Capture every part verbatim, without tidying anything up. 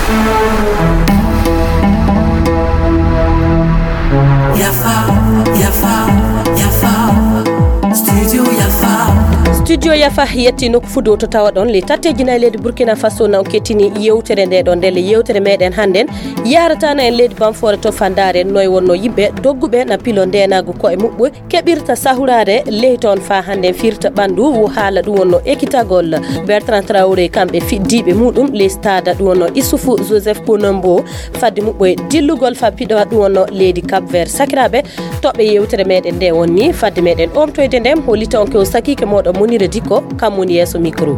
Studio Yafa yetti nok fudo to tawa don le tatteji na leydi Burkina Faso na kettini yewtere nde don dele yewtere meden handen yarata na en leydi Bamfore to fandare noy wonno yibbe doggube na pilo ndenago ko e mubbu kebirta sahurade leyton fa handen firta bandu wo hala dum wonno ekitagol Bertrand Traoré kambe fiddibe mudum le stade dum wonno Issoufou Joseph Konombo faddi mubbo dillugol fa pido dum wonno leydi Cap Vert sakirabe tobbe yewtere meden nde wonni faddi meden omtoyde ndem holita on ko sakike modo Munira Diko kamuni yeso micro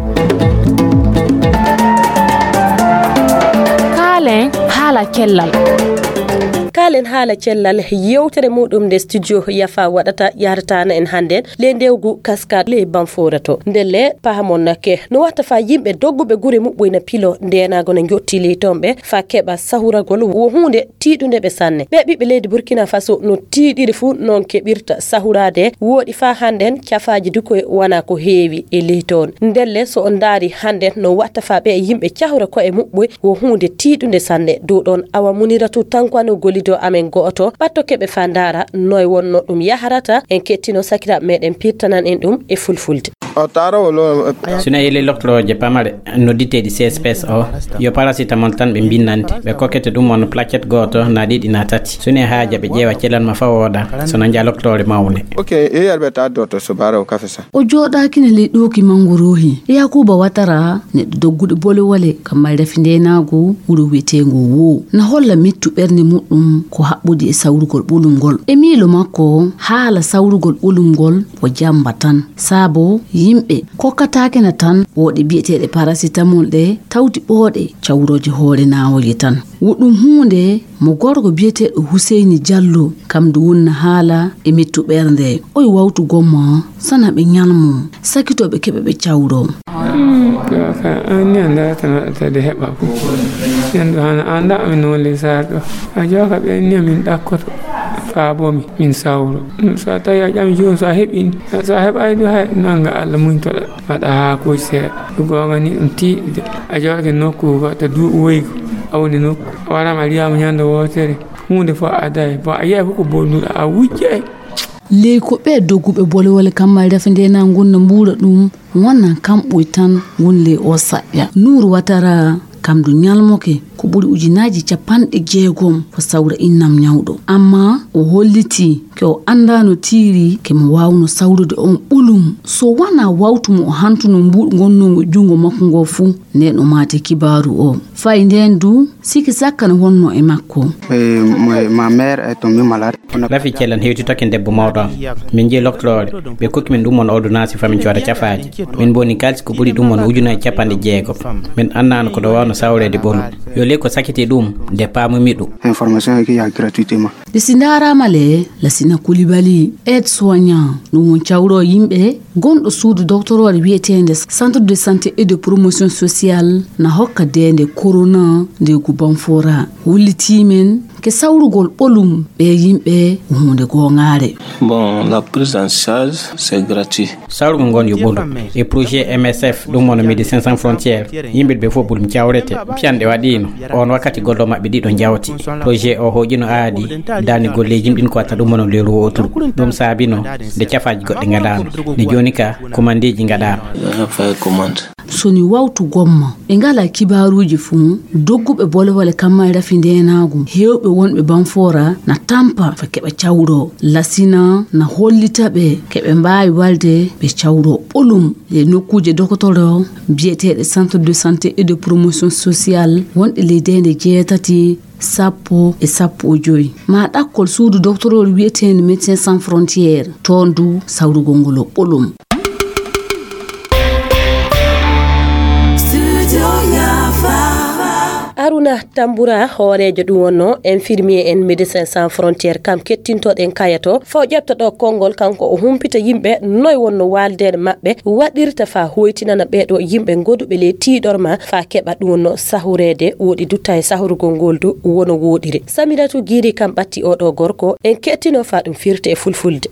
Kalen hala kellal Kalen hala cellal yewtere mudum de studio Yafa wadata yartana en handen le ndewgu cascade le Bamfore to ndelle pahamon nake no wata fa yimbe doggube gure mubbo na pilo ndenago na jotti le tombe fa keba sahuragol wo hunde tidunde be sanne be bibe leydi Burkina Faso no tidiri fu non kebirta sahurade wodi fa handen ciafaaji duko wana ko heewi e leyton ndelle so on daari handen no wata fa be yimbe ciahura ko e mubbo wo hunde tidunde sanne do don awa muniratu tankwano goli do amen goto batto kebe fandara noy wonno dum yaharata en kettino sakira meden pirtanan en dum e fulfulde suna yele lokloje pamare nodite di C S P S o yo paracetamol tan be binnante be kokete dum on plaquette goto na didi na tati suna haaja be jewa celan ma fawoda sona nja loktore mawne okay e yarbe ta dotto so baro kafesa o joda kine le doki mangurohi yakuba watara ne doggude bole wale kamal refinde nago wuro wetengo wo na holla mittu berne mudum ko habbudi e sawrugol bulumgol e milo makko hala sawrugol bulumgol o jambatan sabo yimbe kokataake na tan wodi bietede paracetamol de tawti boode chawroje hoore nawoje tan wudum hunde mo gorgo biete Husseini Diallo kam du wonna hala e mettu bernde oy wawtu gomma sana be nyalmo sakito be kebe be chawro ka ani anda tan ta de heba ko yando hana anda min wole sardo ajoka be ni min dakkoto fa bomi min sawro sa ta ya jam jon sa hebin sa heb ay do hay nanga alla mun to fada ko se go ngani unti ajoka nokku ko ta du woy awni nok wala mariam nyando wotere hunde fo adai ba ayi ko bonu a wuje le ko be dogube bole wala kamal defende na ngunna mbura dum wannan kam buitan gunle osaya nuru watara kam du nyalmoke ko buri ujinaji capande jeegom fo sawra innam nyawdo amma o holliti ko andano tiri ke mo wawno sawrude on bulum so wana wawtumo hantuno mbud gonno jungo makko go fu ne no mate kibaru o fay ndendu siki sakkan wonno e makko ma mère est tombée malade la fi celan hewti token debbo mawdo min je loktore be kokki min dum on ordonnance fami ciwata ciafaaji min boni kalsi ko buri dum on ujuna capande jeego min annano ko do wawno sawrede bolu yo le ko sakete dum de pamu midu information ki ya gratuitement de sindara male la sina Koulibaly aide soignant no won chawro yimbe gondo suudu docteur wietende centre de santé et de promotion sociale na hokka dende corona de ku Bamfora wulitimen ke sawrugol bolum be yimbe hunde go ngare bon la prise en charge c'est gratuit sawrugol ngon yo bolu e projet M S F dum mon Médecins Sans Frontières yimbe be fo bulum ciawrete piande wadino on wakati goldo mabbe dido jawti projet o hojino aadi dani golle jimdin ko ta dum mon le ro otur dum sabino de ciafaaji godde ngadano ni jonika commandeji ngadano fa commande soni wawtu gomma e ngala kibaruji fu doggube bole wala kamma rafinde naagu hewbe wonbe Bamfora na tampa fa kebe chawro lasina na hollitabe kebe mbaawi walde be chawro bolum le nokkuje dokotoro bietede centre de santé et de promotion sociale wonde le dende jeetati sappo e sappo joyi ma dakkol suudu docteur wietende Médecins Sans Frontières tondu sawrugo ngolo bolum Aruna Tambura horejo dum wonno infirmier en Médecins Sans Frontières kam kettinto den kayato fo jepto do kongol kanko o humpita yimbe noy wonno waldede mabbe wadirta fa hoytinana be do yimbe godube le tidorma fa keba dum wonno sahurede wodi dutta e sahurugol goldu wono wodire Samiratu Giri kam batti o do gorko en kettino fa dum firte e fulfulde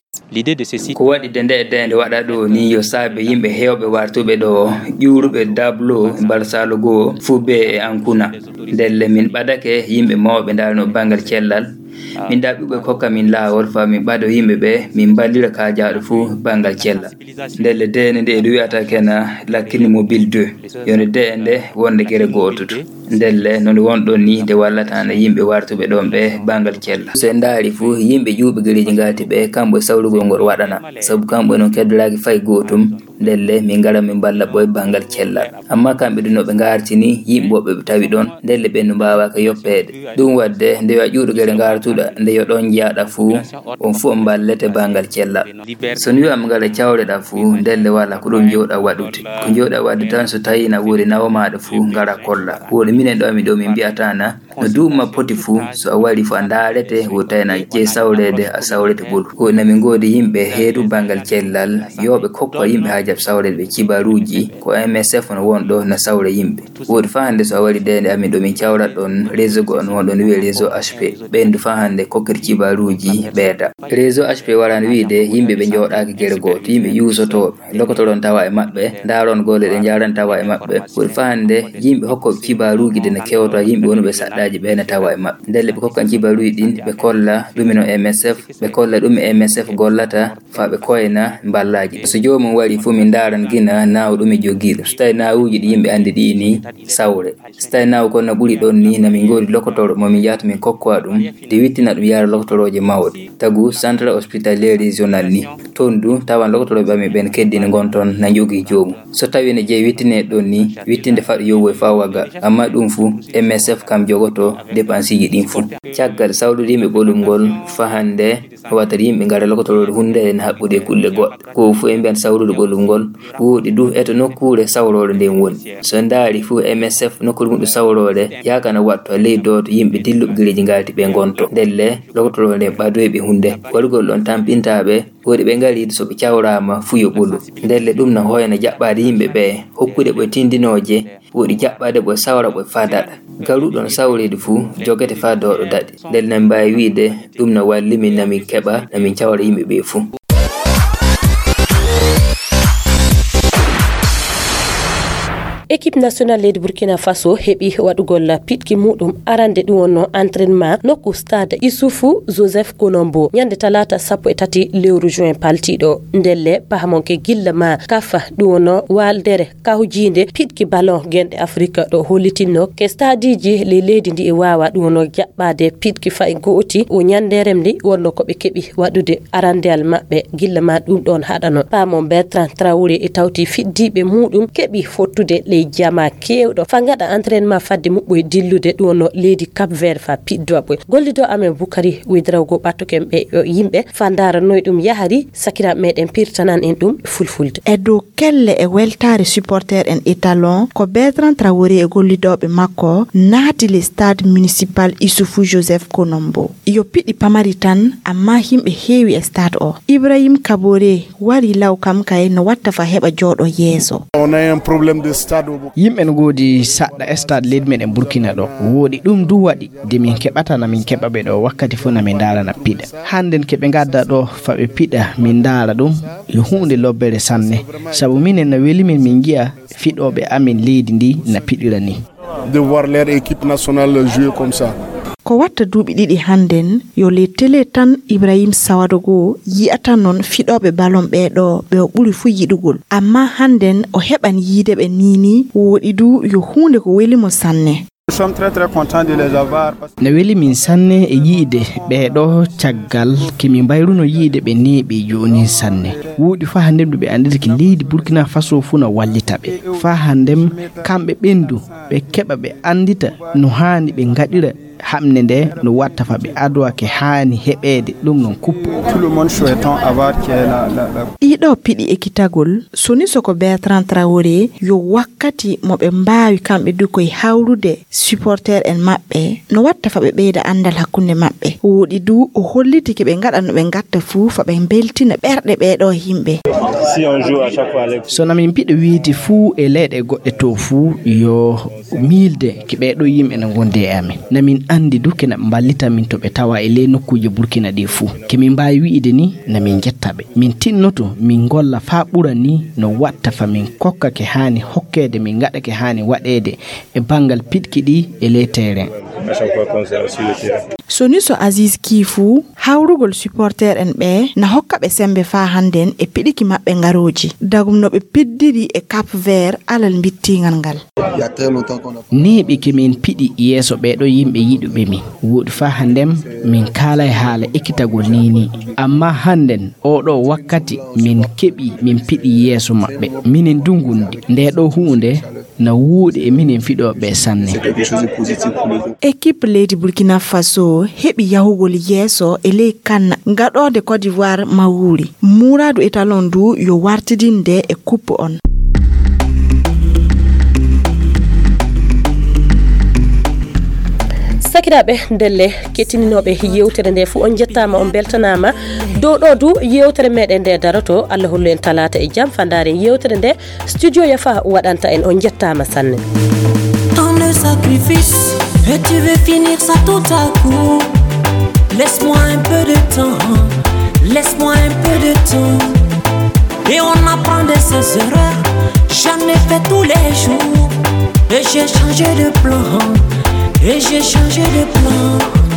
l'idée de ceci ko wadi dende e dende wada do ni yo sabe yimbe hewbe wartube do juurube dablo balsalo go fube e ankuna delle min badake yimbe mawbe dalno bangal cellal min daɓɓuɓe kokka min laawol fa min ɓaɗo yimɓe ɓe min ballira ka jaaɗo fuu bangal cella ndelle dene nde eɗo wiyata kena lakkini mobile deux yone de nde wonde guere gootuto ndelle nonde wonɗon ni nde wallatano yimɓe wartuɓe ɗon ɓe bangal cella so en daari fuu yimɓe juuɓe guereji ngati ɓe kamɓe sawrugol ngol waɗana saabu kamɓe noon keddoraki fay gootum ndelle min ngara min balla ɓoye bangal cella amma kamɓe ɗum no ɓe gartini yimɓe woɓɓe ɓe tawi ɗon ndelle ɓen no mbawaka yoppede ɗum wadde nde wiya ƴuuɗo guere gartuɗa nde yo ɗon jaaɗa fuu on fuu on ballete bangal cella so ni wiyama ngara cawreɗa fuu ndelle wala ko ɗum jooɗa waɗude ko jooɗa wadde tan so tawi na woodi nawamaɗo fuu ngara kolla woodi minen ɗo mi ɗo min mbiyatana no duuma poti fuu so a wari fo a daarete wo tawina je sawrede a sawrete ɓolu ko namin goodi yimɓe heedu bangal cellal yoɓe kokka yimɓe ha jab sawrede ɓe cibaruji ko M S F no wonɗo no sawre yimɓe woodi fa hande so a wari dende amin ɗo min cawrat ɗon réseau go on wonɗon wiye réseau H P ɓendu fa hande kokkir cibaruji ɓeeta réseau H P warani wiide yimɓe ɓe jooɗaki guere goto yimɓe yuusotoɓe lokotoɗon tawa e maɓɓe daron gole ɗe jaran tawa e maɓɓe woodi fa hande yimɓe hokkoɓe cibaruji de ne kewto yimɓe woni ɓe saɗɗaji ɓe ne tawa e maɓɓe ndelle ɓe kokkan cibaruji ɗin ɓe kolla ɗumino M S F ɓe kolla ɗum M S F gollata fa ɓe koyna ballaji so jomum wari fu min daran gina naw ɗum e jogiɗo so tawi nawuji ɗi yimɓe andi ɗi ni sawre so tawi naw kono ɓuuri ɗon ni namin godi lokotoro momin jahata min kokkowa ɗum de wittina ɗum yara lokotoroje mawɗe tagu centre hospitalier régional ni toon du tawan lokotoroɓe amin ɓen keddini gonton na jogui jomum so tawi ne jeeyi wittine ɗon ni wittinde faɗo yowoy fa wagga amma ɗum fu M S F kam jogoto dépense ji ɗin fu caggal sawlude yimɓe ɓolum ngol fa hande watata yimɓe ngara lokotorode hunde en haɓɓude kulle goɗɗe ko fu e mbiyan sawlude ɓolum ngol woɗi du eto nokkure sawrode nden woni so daari fu M S F nokkure muɗum sawrode yakana watto leydoto yimɓe dilluɓe guereji ngati ɓe gonto ndelle lokotorode nden ɓadoyɓe hunde waɗugol ɗon tampintaɓe woɗi ɓe ngari soɓe cawrama fu yo ɓolu ndelle ɗum no hoyna jaɓɓade yimɓe ɓe hokkude ɓe tindinoje woɗi jaɓɓade ɓe sawra ɓe fa daɗa garuɗon sawrede fuu jogete fa dowɗo daɗi ndel nan mbawi wiide ɗum no walli min namin keɓa namin cawra yimɓe ɓe fuu équipe nationale leydi Burkina Faso heɓi waɗugol piɗki muɗum arande ɗum wonno entraînement nokku stade Issoufou Joseph Konombo ñande talata sappo e tati lewru juin paltiɗo ndelle pahamonke gilla ma kafa ɗum wonno waldere kahujinde piɗki ballon genɗe Afrique ɗo hollitinno ke stadiji le leydi ndi e wawa ɗum wonno jaɓɓade piɗki fay gooti o ñanderem ndi wonno koɓe keɓi waɗude arandeyal maɓɓe gilla ma ɗum ɗon haɗano pamon Bertrand Traoré e tawti fiddiɓe muɗum keɓi fottude le jama kewɗo fa gaɗa entraînement fadde muɓɓoye dillude ɗum no leydi Cap Vert fa piddoɓe gollido amen Boukari Ouedraogo ɓattuken ɓe yo yimɓe fa daranoye ɗum yahari sakiraɓe meɗen pirtanan en ɗum fulfulde e dow kelle e weltare supporter en italon ko Bertrand Traoré e gollidoɓe makko naati le stade municipal Issoufou Joseph Konombo yo piɗi pamari tan amma himɓe heewi e stade o Ibrahim Kabore wari law kam kay no watta fa heɓa jooɗo yeeso on a un problème de stade yimɓe no goodi saɗɗa stade leydi meɗen Burkina ɗo woodi ɗum du waɗi de min keɓata na min keɓa ɓe ɗo wakkati fof na min darana piɗa hannden keɓe gadda ɗo fa ɓe piɗa min dara ɗum yo hunde lobbere sanne sabu minen no weli min min giya fiɗoɓe amin leydi ndi na piɗira ni de voir leur équipe nationale jouer comme ça ko watta duuɓi ɗiɗi hannden yo le télé tan Ibrahim Sawadogo yi'ata noon fiɗoɓe ballon ɓeɗo ɓe o ɓuri fu yiɗugol amma hannden o heɓan yiide ɓe nini woɗi du yo hunde ko welimo sanne no weli min sanne e yiide ɓeɗo caggal kemin mbayruno yiide ɓe neeɓi joni sanne wuuɗi fa handem ɗo ɓe andita ki leydi Burkina Faso fu no wallita ɓe fa handem kamɓe ɓendu ɓe keɓa ɓe andita no hani ɓe gaɗira hamne nde no watta fa ɓe adowa ke hani heɓede ɗum non kuppo ɗiɗo piɗi ekkitagol soni soko Bertrand Traoré yo wakkati mo ɓe mbawi kamɓe du koye hawrude supporter en maɓɓe no watta fa ɓe ɓeyda andal hakkunde maɓɓe woɗi du o holliti ke ɓe gaɗa no ɓe gatta fuu fa ɓe beltina ɓerɗe ɓeɗo yimɓe so namin piɗo wiiti fuu e leyɗe goɗɗe to fuu yo milde ke ɓeɗo yimɓe no gonde e amin namin andi du kena ballita min to ɓe tawa e ley nokkuji Burkina ɗi fuu kemin mbawi wiide ni namin jetta gottaɓe min tinnoto min golla fa ɓura ni no watta fa min kokkake hani hokkede min gaɗake hani waɗede e bangal piɗki ɗi e ley terrain. soni so Aziz Kifu hawrugol supporter en ɓe na hokka ɓe sembe fa handen e piɗiki maɓɓe ngaroji dagum no ɓe piddiri e Cap Vert alal bittingal ngal. Neeɓi kemin piɗi yeeso ɓeɗo yimɓe yiɗuɓe min woɗi fa handem min kala e haala ekkitagol nini amma handen oɗo wakkati min keɓi min piɗi yeeso maɓɓe minen dungundi nde ɗo hunde na wuuɗi e minen fiɗoɓe sanne. Équipe leydi Burkina Faso heɓi yahugol yeeso e ley kanna gaɗode Côte d'Ivoire mawuri muradu étalon du yo wartidinde e coupe on. sakiraɓe ndelle kettininoɓe yewtere nde fu on jettama on beltanama dow ɗo du yewtere meɗen nde daroto Allah hollu en talata e jaam fandare yewtere nde studio Yafa waɗanta en on jettama sanne. Tant de sacrifices et tu veux finir ça tout à coup. Laisse-moi un peu de temps, laisse-moi un peu de temps et on apprend de ses erreurs. J'en ai fait tous les jours et j'ai changé de plan. Et j'ai changé de plan.